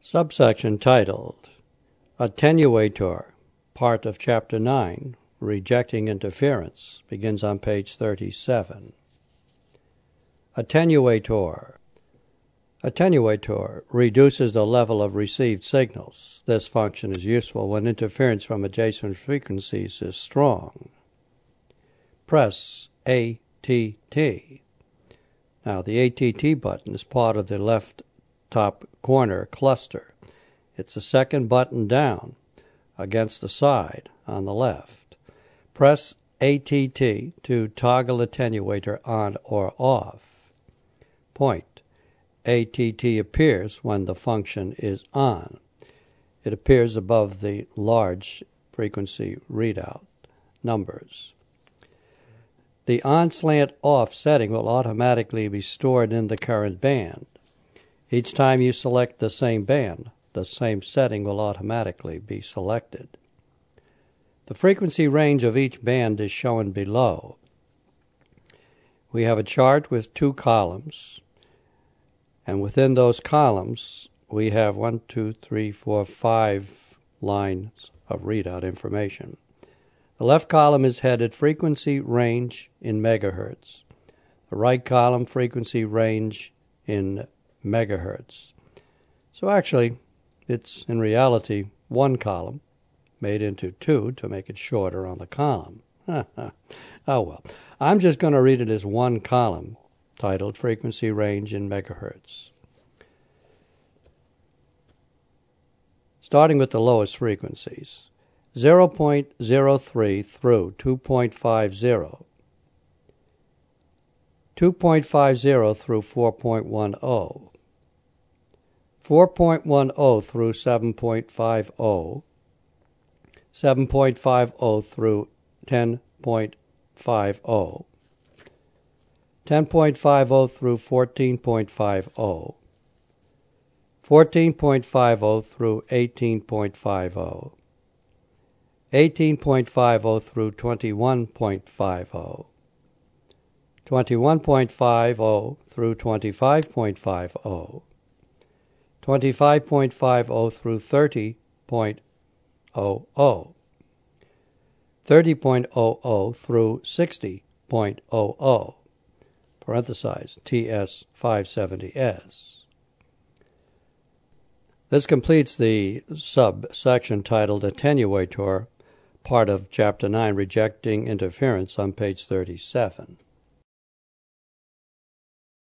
Subsection titled Attenuator, part of Chapter 9, Rejecting Interference, begins on page 37. Attenuator. Attenuator reduces the level of received signals. This function is useful when interference from adjacent frequencies is strong. Press ATT. Now, the ATT button is part of the left top corner cluster. It's the second button down against the side on the left. Press ATT to toggle attenuator on or off. Point. ATT appears when the function is on. It appears above the large frequency readout numbers. The on/off setting will automatically be stored in the current band. Each time you select the same band, the same setting will automatically be selected. The frequency range of each band is shown below. We have a chart with two columns, and within those columns we have 5 lines of readout information. The left column is headed Frequency Range in Megahertz. The right column, Frequency Range in Megahertz. So actually, it's in reality one column made into two to make it shorter on the column. Oh well. I'm just going to read it as one column titled Frequency Range in Megahertz. Starting with the lowest frequencies. 0.03 through 2.50, 2.50 through 4.10, 4.10 through 7.50, 7.50 through 10.50, 10.50 through 14.50, 14.50 through 18.50, 18.50 through 21.50, 21.50 through 25.50, 25.50 through 30.00, 30.00 through 60.00, parenthesize TS570S. This completes the subsection titled Attenuator, part of Chapter 9, Rejecting Interference, on page 37.